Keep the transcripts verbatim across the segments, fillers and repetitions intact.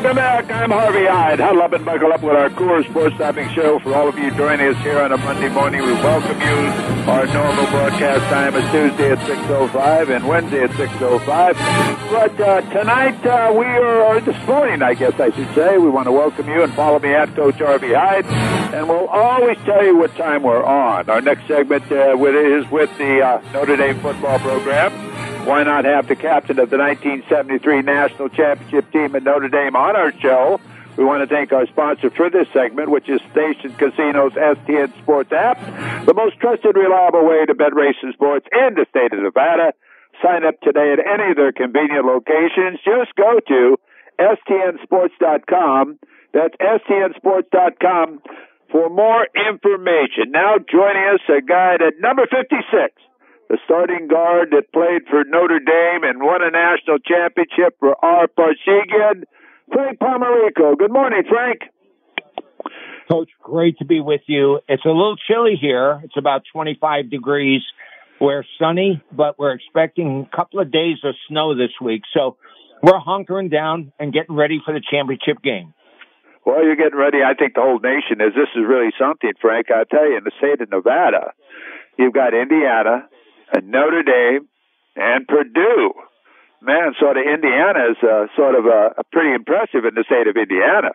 Welcome back. I'm Harvey Hyde. Huddle up and buckle up with our Coors Sports Stopping Show. For all of you joining us here on a Monday morning, we welcome you. Our normal broadcast time is Tuesday at six oh five and Wednesday at six oh five. But uh, tonight, uh, we are, or this morning, I guess I should say, we want to welcome you and follow me at Coach Harvey Hyde. And we'll always tell you what time we're on. Our next segment uh, with is with the uh, Notre Dame football program. Why not have the captain of the nineteen seventy-three National Championship team at Notre Dame on our show? We want to thank our sponsor for this segment, which is Station Casino's S T N Sports app, the most trusted, reliable way to bet racing sports in the state of Nevada. Sign up today at any of their convenient locations. Just go to S T N sports dot com. That's S T N sports dot com for more information. Now joining us, a guy at number fifty-six. The starting guard that played for Notre Dame and won a national championship for our Parsegian, Frank Pomarico. Good morning, Frank. Coach, great to be with you. It's a little chilly here. It's about twenty-five degrees. We're sunny, but we're expecting a couple of days of snow this week. So we're hunkering down and getting ready for the championship game. Well, you're getting ready. I think the whole nation is. This is really something, Frank. I'll tell you, in the state of Nevada, you've got Indiana, and Notre Dame, and Purdue. Man, sort of Indiana is uh, sort of uh, pretty impressive in the state of Indiana.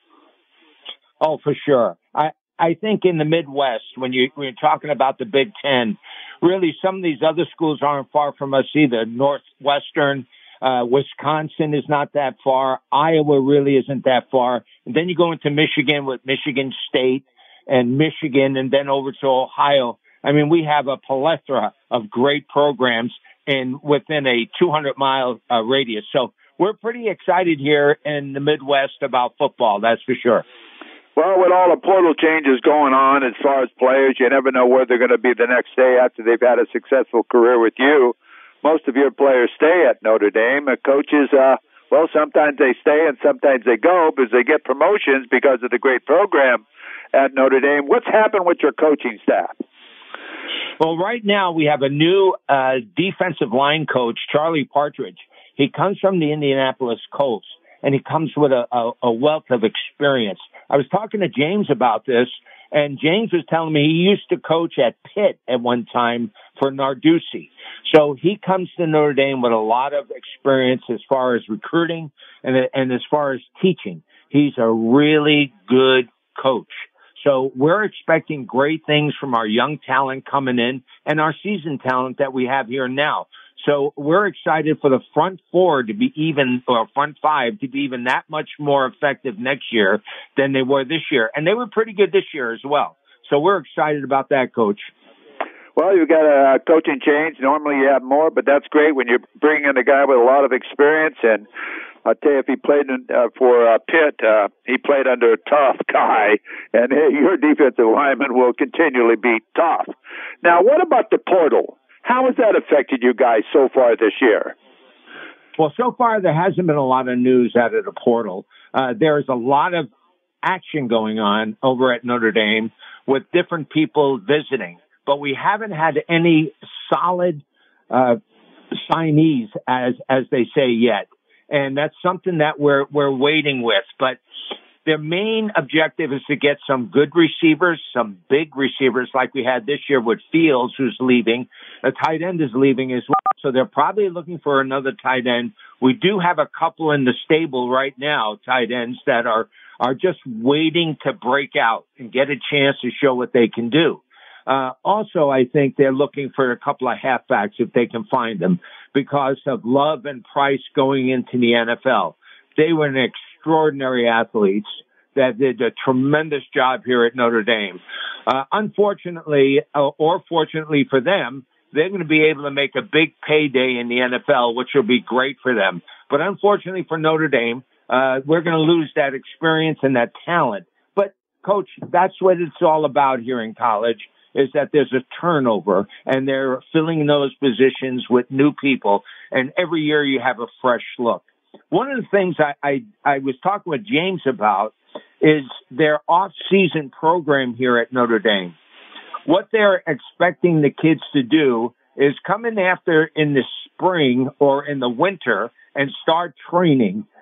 Oh, for sure. I, I think in the Midwest, when, you, when you're talking about the Big Ten, really some of these other schools aren't far from us either. Northwestern, uh, Wisconsin is not that far. Iowa really isn't that far. And then you go into Michigan with Michigan State and Michigan, and then over to Ohio. I mean, we have a plethora of great programs in within a two hundred mile uh, radius. So we're pretty excited here in the Midwest about football, that's for sure. Well, with all the portal changes going on as far as players, you never know where they're going to be the next day after they've had a successful career with you. Most of your players stay at Notre Dame. Uh, coaches, uh, well, sometimes they stay and sometimes they go because they get promotions because of the great program at Notre Dame. What's happened with your coaching staff? Well, right now we have a new uh, defensive line coach, Charlie Partridge. He comes from the Indianapolis Colts, and he comes with a, a, a wealth of experience. I was talking to James about this, and James was telling me he used to coach at Pitt at one time for Narduzzi. So he comes to Notre Dame with a lot of experience as far as recruiting and, and as far as teaching. He's a really good coach. So we're expecting great things from our young talent coming in and our seasoned talent that we have here now. So we're excited for the front four to be even, or front five to be even that much more effective next year than they were this year. And they were pretty good this year as well. So we're excited about that, Coach. Well, you've got a coaching change. Normally you have more, but that's great when you bring in a guy with a lot of experience. And I'll tell you, if he played in, uh, for uh, Pitt, uh, he played under a tough guy, and hey, your defensive lineman will continually be tough. Now, what about the portal? How has that affected you guys so far this year? Well, so far there hasn't been a lot of news out of the portal. Uh, there's a lot of action going on over at Notre Dame with different people visiting, but we haven't had any solid uh, signees, as as they say, yet. And that's something that we're we're waiting with. But their main objective is to get some good receivers, some big receivers like we had this year with Fields, who's leaving. A tight end is leaving as well. So they're probably looking for another tight end. We do have a couple in the stable right now, tight ends, that are, are just waiting to break out and get a chance to show what they can do. Uh, also, I think they're looking for a couple of halfbacks if they can find them because of Love and Price going into the N F L. They were an extraordinary athletes that did a tremendous job here at Notre Dame. Uh, unfortunately, uh, or fortunately for them, they're going to be able to make a big payday in the N F L, which will be great for them. But unfortunately for Notre Dame, uh, we're going to lose that experience and that talent. But, Coach, that's what it's all about here in college, is that there's a turnover, and they're filling those positions with new people, and every year you have a fresh look. One of the things I, I, I was talking with James about is their off-season program here at Notre Dame. What they're expecting the kids to do is come in after in the spring or in the winter and start training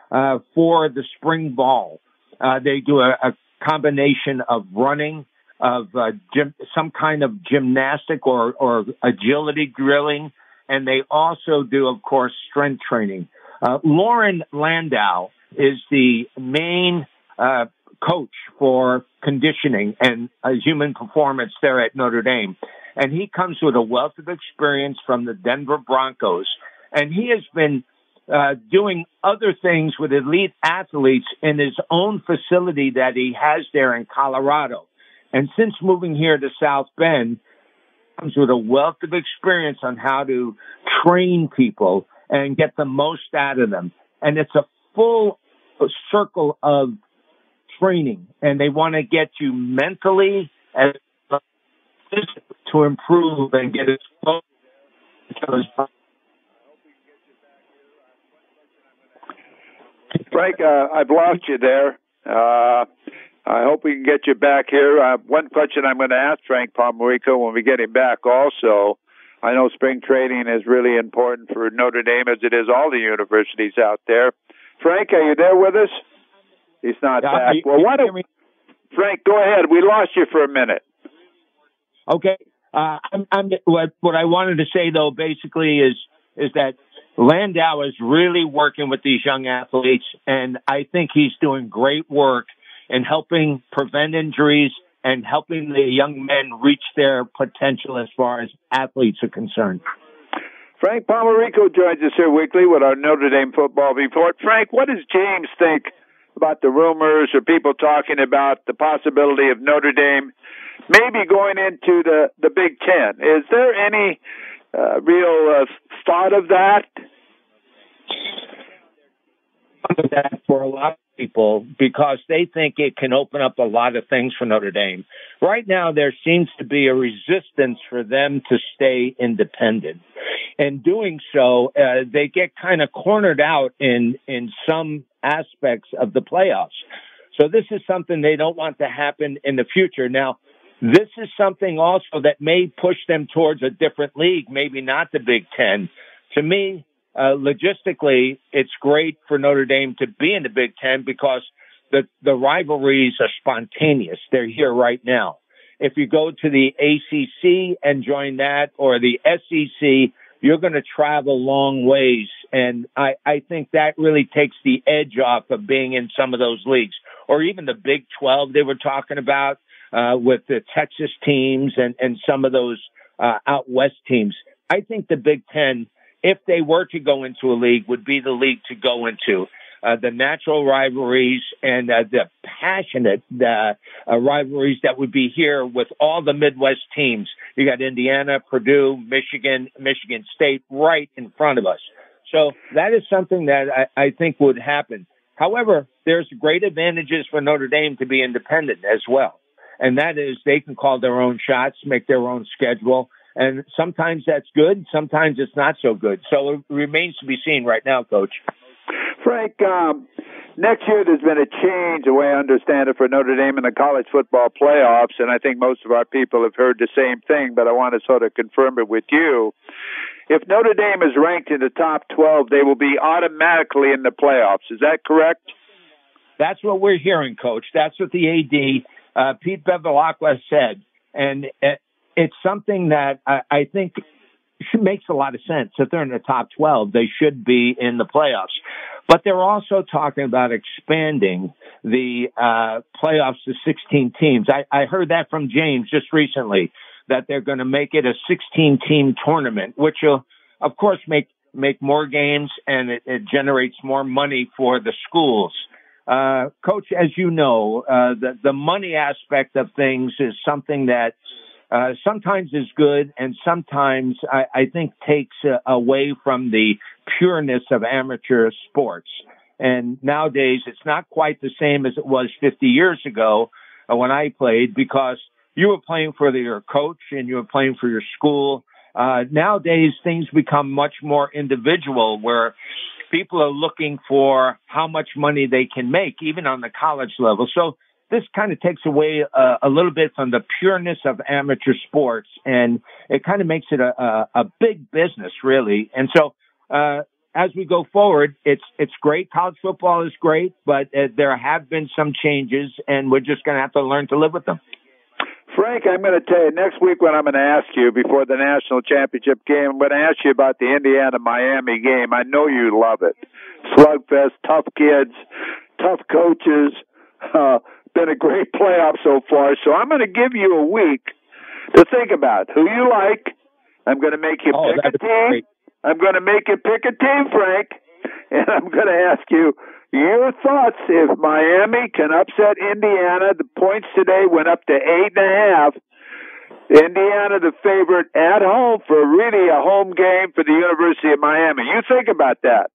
uh, for the spring ball. Uh, they do a, a combination of running, of uh, gym, some kind of gymnastic or, or agility drilling, and they also do, of course, strength training. Uh, Lauren Landau is the main uh, coach for conditioning and uh, human performance there at Notre Dame. And he comes with a wealth of experience from the Denver Broncos. And he has been uh, doing other things with elite athletes in his own facility that he has there in Colorado. And since moving here to South Bend, he comes with a wealth of experience on how to train people and get the most out of them. And it's a full circle of training, and they want to get you mentally as to improve and get it. Frank, uh, I've lost you there. Uh, I hope we can get you back here. Uh, one question I'm going to ask Frank Pomarico when we get him back also. I know spring training is really important for Notre Dame as it is all the universities out there. Frank, are you there with us? He's not yeah, back. you, well, why don't Frank, go ahead. We lost you for a minute. Okay. Uh, I'm, I'm, what, what I wanted to say, though, basically is is that Landau is really working with these young athletes, and I think he's doing great work in helping prevent injuries and helping the young men reach their potential as far as athletes are concerned. Frank Pomarico joins us here weekly with our Notre Dame football report. Frank, what does James think about the rumors or people talking about the possibility of Notre Dame maybe going into the, the Big Ten? Is there any uh, real uh, thought of that? That for a lot of people, because they think it can open up a lot of things for Notre Dame. Right now, there seems to be a resistance for them to stay independent. In doing so, uh, they get kind of cornered out in, in some aspects of the playoffs. So this is something they don't want to happen in the future. Now, this is something also that may push them towards a different league, maybe not the Big Ten. To me, uh, logistically, it's great for Notre Dame to be in the Big Ten because the, the rivalries are spontaneous. They're here right now. If you go to the A C C and join that, or the S E C, you're going to travel long ways. And I, I think that really takes the edge off of being in some of those leagues, or even the Big twelve they were talking about, uh, with the Texas teams and, and some of those, uh, out West teams. I think the Big Ten, if they were to go into a league, would be the league to go into. Uh, the natural rivalries and uh, the passionate uh, uh, rivalries that would be here with all the Midwest teams. You got Indiana, Purdue, Michigan, Michigan State right in front of us. So that is something that I, I think would happen. However, there's great advantages for Notre Dame to be independent as well. And that is they can call their own shots, make their own schedule. And sometimes that's good. Sometimes it's not so good. So it remains to be seen right now, Coach. Frank, um, next year there's been a change, the way I understand it, for Notre Dame in the college football playoffs, and I think most of our people have heard the same thing, but I want to sort of confirm it with you. If Notre Dame is ranked in the top twelve, they will be automatically in the playoffs. Is that correct? That's what we're hearing, Coach. That's what the A D, uh, Pete Bevilacqua, said, and it's something that I, I think makes a lot of sense. If they're in the top twelve, they should be in the playoffs. But they're also talking about expanding the uh, playoffs to sixteen teams. I, I heard that from James just recently, that they're going to make it a sixteen-team tournament, which will, of course, make make more games, and it, it generates more money for the schools. Uh, Coach, as you know, uh, the, the money aspect of things is something that Uh, sometimes is good, and sometimes I, I think takes uh, away from the pureness of amateur sports. And nowadays, it's not quite the same as it was fifty years ago uh, when I played, because you were playing for the, your coach and you were playing for your school. Uh, nowadays, things become much more individual, where people are looking for how much money they can make, even on the college level. So this kind of takes away uh, a little bit from the pureness of amateur sports, and it kind of makes it a, a, a big business, really. And so uh, as we go forward, it's it's great. College football is great, but uh, there have been some changes, and we're just going to have to learn to live with them. Frank, I'm going to tell you next week when I'm going to ask you before the national championship game, I'm going to ask you about the Indiana-Miami game. I know you love it. Slugfest, tough kids, tough coaches. Uh, been a great playoff so far. So I'm going to give you a week to think about who you like. I'm going to make you oh, pick a team. Great. I'm going to make you pick a team, Frank. And I'm going to ask you your thoughts if Miami can upset Indiana. The points today went up to eight and a half. Indiana, the favorite at home for really a home game for the University of Miami. You think about that.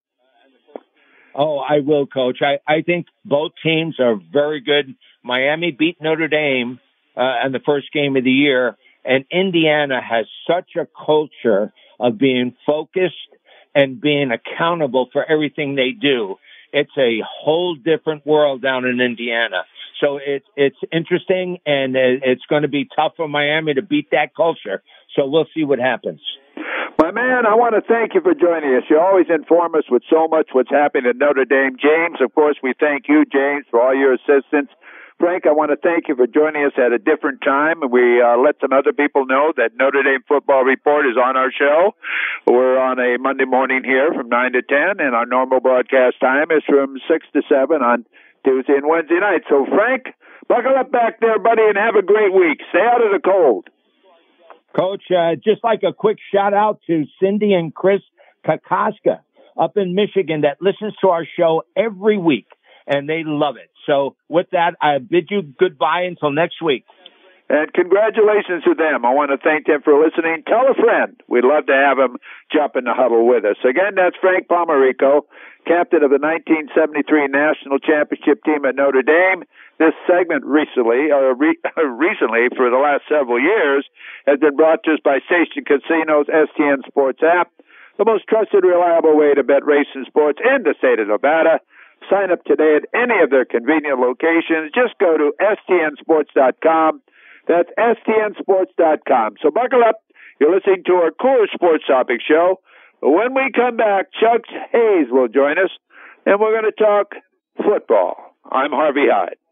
Oh, I will, Coach. I, I think both teams are very good. Miami beat Notre Dame uh, in the first game of the year, and Indiana has such a culture of being focused and being accountable for everything they do. It's a whole different world down in Indiana. So it, it's interesting, and it's going to be tough for Miami to beat that culture. So we'll see what happens. My man, I want to thank you for joining us. You always inform us with so much what's happening at Notre Dame. James, of course, we thank you, James, for all your assistance. Frank, I want to thank you for joining us at a different time. We uh, let some other people know that Notre Dame Football Report is on our show. We're on a Monday morning here from nine to ten, and our normal broadcast time is from six to seven on Tuesday and Wednesday night. So, Frank, buckle up back there, buddy, and have a great week. Stay out of the cold. Coach, uh, just like a quick shout-out to Cindy and Chris Kakaska up in Michigan that listens to our show every week, and they love it. So with that, I bid you goodbye until next week. And congratulations to them. I want to thank them for listening. Tell a friend. We'd love to have them jump in the huddle with us. Again, that's Frank Pomarico, captain of the nineteen seventy-three National Championship team at Notre Dame. This segment recently, or re- recently for the last several years, has been brought to us by Station Casino's S T N Sports app, the most trusted, reliable way to bet racing sports in the state of Nevada. Sign up today at any of their convenient locations. Just go to S T N sports dot com. That's S T N sports dot com. So buckle up. You're listening to our Coors Sports Topic Show. When we come back, Chuck Hayes will join us, and we're going to talk football. I'm Harvey Hyde.